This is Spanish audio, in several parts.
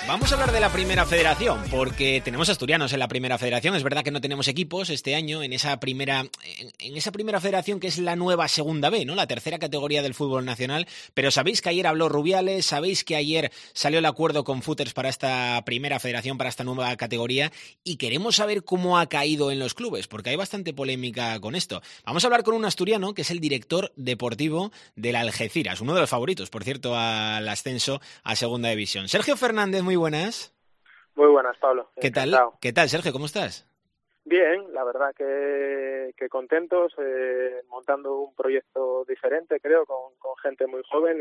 Vamos a hablar de la Primera Federación, porque tenemos asturianos en la Primera Federación. Es verdad que no tenemos equipos este año en esa primera federación que es la nueva Segunda B, ¿no? La tercera categoría del fútbol nacional. Pero sabéis que ayer habló Rubiales, sabéis que ayer salió el acuerdo con Footers para esta Primera Federación, para esta nueva categoría, y queremos saber cómo ha caído en los clubes, porque hay bastante polémica con esto. Vamos a hablar con un asturiano que es el director deportivo del Algeciras, uno de los favoritos, por cierto, al ascenso a Segunda División. Sergio Fernández, muy buenas. Muy buenas, Pablo. ¿Qué tal? ¿Qué tal, Sergio? ¿Cómo estás? Bien, la verdad que contentos, montando un proyecto diferente, creo, con gente muy joven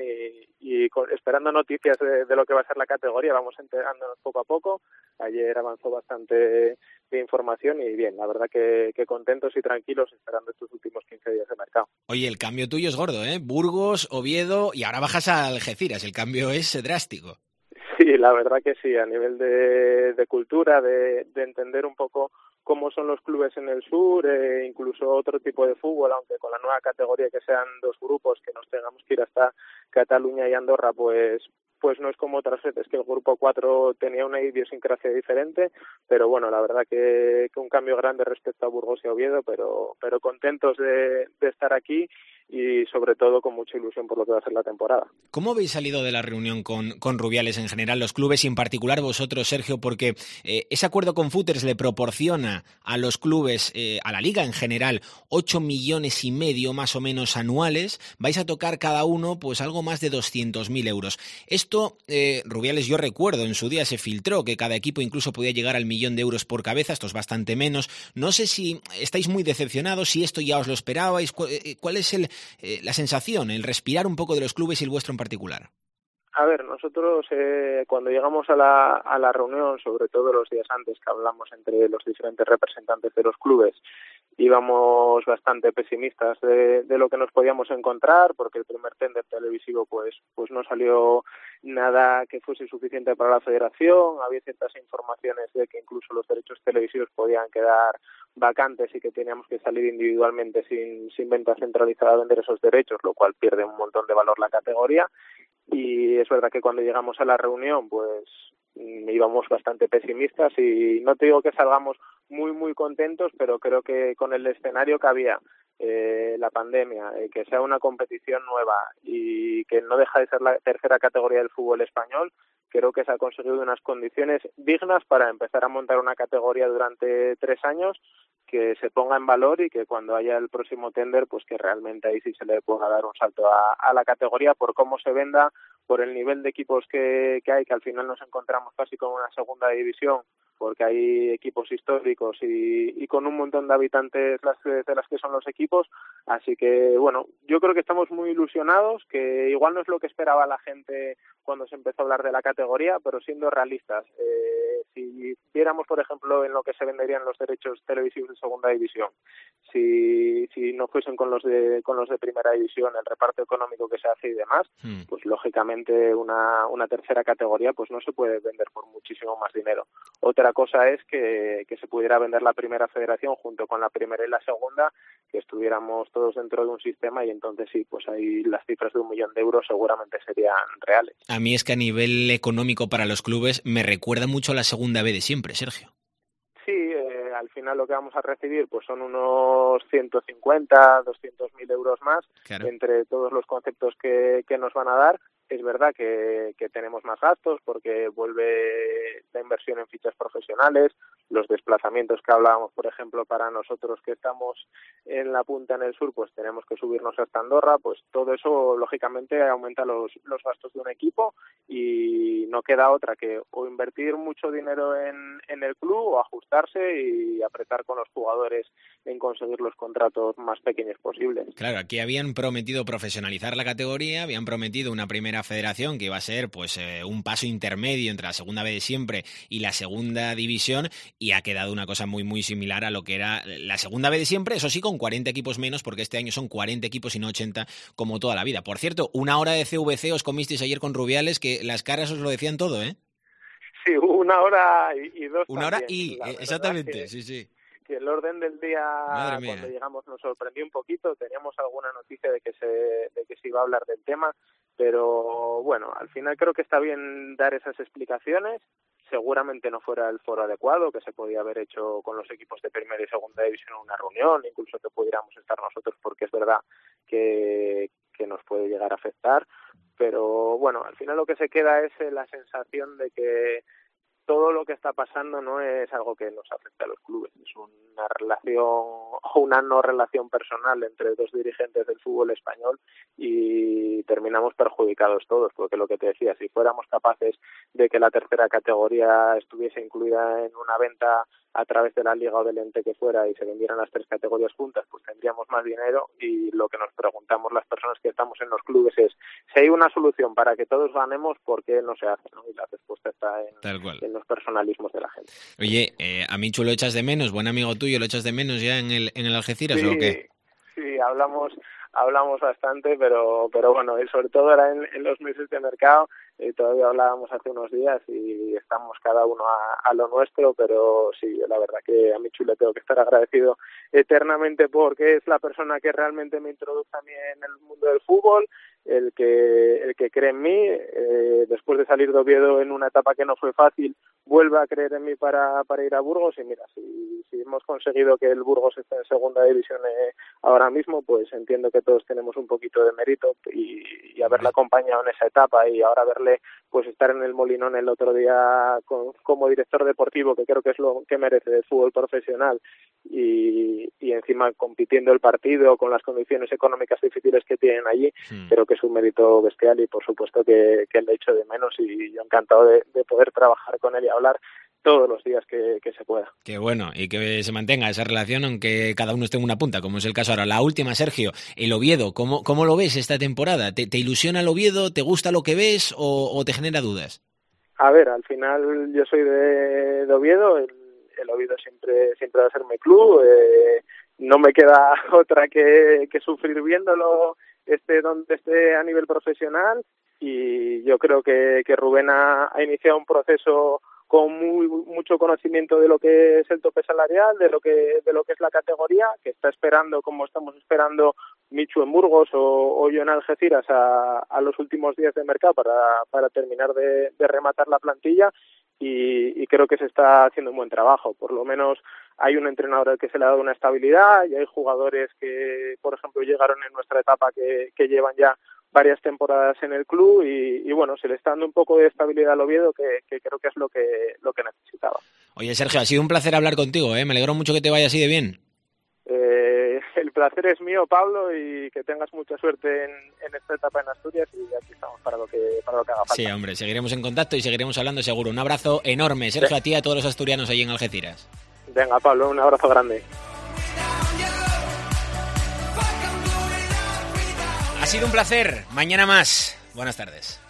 y esperando noticias de lo que va a ser la categoría. Vamos enterándonos poco a poco. Ayer avanzó bastante de información y bien, la verdad que contentos y tranquilos esperando estos últimos 15 días de mercado. Oye, el cambio tuyo es gordo, ¿eh? Burgos, Oviedo y ahora bajas a Algeciras. El cambio es drástico. Sí, la verdad que sí, a nivel de cultura, de entender un poco cómo son los clubes en el sur, incluso otro tipo de fútbol, aunque con la nueva categoría que sean dos grupos, que nos tengamos que ir hasta Cataluña y Andorra, pues no es como otras veces, que el grupo 4 tenía una idiosincrasia diferente, pero bueno, la verdad que un cambio grande respecto a Burgos y a Oviedo, pero contentos de estar aquí y sobre todo con mucha ilusión por lo que va a ser la temporada. ¿Cómo habéis salido de la reunión con Rubiales en general, los clubes y en particular vosotros, Sergio? Porque ese acuerdo con Footers le proporciona a los clubes, a la liga en general, 8,5 millones más o menos anuales. Vais a tocar cada uno pues algo más de 200.000 euros. Esto, Rubiales, yo recuerdo, en su día se filtró que cada equipo incluso podía llegar al 1.000.000 de euros por cabeza, esto es bastante menos. No sé si estáis muy decepcionados, si esto ya os lo esperabais, ¿cuál es la sensación, el respirar un poco de los clubes y el vuestro en particular? A ver, nosotros cuando llegamos a la reunión, sobre todo los días antes que hablamos entre los diferentes representantes de los clubes, íbamos bastante pesimistas de lo que nos podíamos encontrar, porque el primer tender televisivo pues no salió nada que fuese suficiente para la federación. Había ciertas informaciones de que incluso los derechos televisivos podían quedar vacantes y que teníamos que salir individualmente sin venta centralizada a vender esos derechos, lo cual pierde un montón de valor la categoría. Y es verdad que cuando llegamos a la reunión pues íbamos bastante pesimistas y no te digo que salgamos muy contentos, pero creo que con el escenario que había, la pandemia, que sea una competición nueva y que no deja de ser la tercera categoría del fútbol español, creo que se ha conseguido unas condiciones dignas para empezar a montar una categoría durante 3 años que se ponga en valor y que cuando haya el próximo tender, pues que realmente ahí sí se le pueda dar un salto a la categoría por cómo se venda, por el nivel de equipos que hay, que al final nos encontramos casi con una segunda división, porque hay equipos históricos y con un montón de habitantes de las que son los equipos, así que bueno, yo creo que estamos muy ilusionados, que igual no es lo que esperaba la gente cuando se empezó a hablar de la categoría, pero siendo realistas, si viéramos por ejemplo en lo que se venderían los derechos televisivos de segunda división, si no fuesen con los de primera división, el reparto económico que se hace y demás, pues lógicamente una tercera categoría pues no se puede vender por muchísimo más dinero. Otra cosa es que se pudiera vender la primera federación junto con la primera y la segunda, que estuviéramos todos dentro de un sistema y entonces sí, pues ahí las cifras de 1 millón de euros seguramente serían reales. A mí es que a nivel económico para los clubes me recuerda mucho a la Segunda B de siempre, Sergio. Sí, al final lo que vamos a recibir pues son unos 150, 200.000 euros más, claro, entre todos los conceptos que nos van a dar. Es verdad que tenemos más gastos porque vuelve la inversión en fichas profesionales, los desplazamientos que hablábamos, por ejemplo, para nosotros que estamos en la punta en el sur, pues tenemos que subirnos hasta Andorra, pues todo eso lógicamente aumenta los gastos de un equipo y no queda otra que o invertir mucho dinero en el club o ajustarse y apretar con los jugadores en conseguir los contratos más pequeños posibles. Claro, aquí habían prometido profesionalizar la categoría, habían prometido una primera federación que iba a ser pues un paso intermedio entre la Segunda B de siempre y la Segunda División, y ha quedado una cosa muy similar a lo que era la Segunda B de siempre, eso sí, con 40 equipos menos, porque este año son 40 equipos y no 80 como toda la vida. Por cierto, 1 hora de CVC os comisteis ayer con Rubiales, que las caras os lo decían todo, ¿eh? Sí, 1 hora y 2 1 hora también, exactamente, sí. Que el orden del día cuando llegamos nos sorprendió un poquito. Teníamos alguna noticia de que se iba a hablar del tema, Pero bueno, al final creo que está bien dar esas explicaciones. Seguramente no fuera el foro adecuado, que se podía haber hecho con los equipos de primera y segunda división una reunión, incluso que pudiéramos estar nosotros, porque es verdad que nos puede llegar a afectar. Pero bueno, al final lo que se queda es la sensación de que todo lo que está pasando no es algo que nos afecte a los clubes, es una relación o una no relación personal entre dos dirigentes del fútbol español y terminamos perjudicados todos, porque lo que te decía, si fuéramos capaces de que la tercera categoría estuviese incluida en una venta a través de la liga o del ente que fuera y se vendieran las tres categorías juntas, pues tendríamos más dinero, y lo que nos preguntamos las personas que estamos en los clubes es, si hay una solución para que todos ganemos, ¿por qué no se hace? ¿No? Y la respuesta está en los personalismos de la gente. Oye, ¿a Michu lo echas de menos? ¿Buen amigo tuyo lo echas de menos ya en el Algeciras o qué? Sí, hablamos bastante, pero bueno, y sobre todo era en los meses de mercado, todavía hablábamos hace unos días y estamos cada uno a lo nuestro, pero sí, la verdad que a Michu le tengo que estar agradecido eternamente, porque es la persona que realmente me introduce a mí en el mundo del fútbol, el que cree en mí, después de salir de Oviedo en una etapa que no fue fácil, vuelve a creer en mí para ir a Burgos, y mira, si hemos conseguido que el Burgos esté en segunda división ahora mismo, pues entiendo que todos tenemos un poquito de mérito, y haberle acompañado en esa etapa y ahora verle pues estar en el Molinón el otro día como director deportivo, que creo que es lo que merece el fútbol profesional, y encima compitiendo el partido con las condiciones económicas difíciles que tienen allí, creo que es un mérito bestial, y por supuesto que le echo de menos, y yo encantado de poder trabajar con él y hablar todos los días que se pueda. Qué bueno, y que se mantenga esa relación aunque cada uno esté en una punta, como es el caso ahora. La última, Sergio, el Oviedo, ¿cómo lo ves esta temporada? ¿Te ilusiona el Oviedo? ¿Te gusta lo que ves o te genera dudas? A ver, al final yo soy de Oviedo, el Oviedo siempre va a ser mi club, no me queda otra que sufrir viéndolo donde esté a nivel profesional, y yo creo que Rubén ha iniciado un proceso con mucho conocimiento de lo que es el tope salarial, de lo que es la categoría, que está esperando, como estamos esperando Michu en Burgos o yo en Algeciras, a los últimos días de mercado para terminar de rematar la plantilla, y creo que se está haciendo un buen trabajo. Por lo menos hay un entrenador al que se le ha dado una estabilidad, y hay jugadores que, por ejemplo, llegaron en nuestra etapa que llevan ya varias temporadas en el club, y bueno, se le está dando un poco de estabilidad al Oviedo, que creo que es lo que necesitaba. Oye, Sergio, ha sido un placer hablar contigo, me alegro mucho que te vaya así de bien. El placer es mío, Pablo, y que tengas mucha suerte en esta etapa en Asturias, y aquí estamos para lo que haga falta. Sí, hombre, seguiremos en contacto y seguiremos hablando seguro. Un abrazo enorme, Sergio, a ti y a todos los asturianos allí en Algeciras. Venga, Pablo, un abrazo grande. Ha sido un placer. Mañana más. Buenas tardes.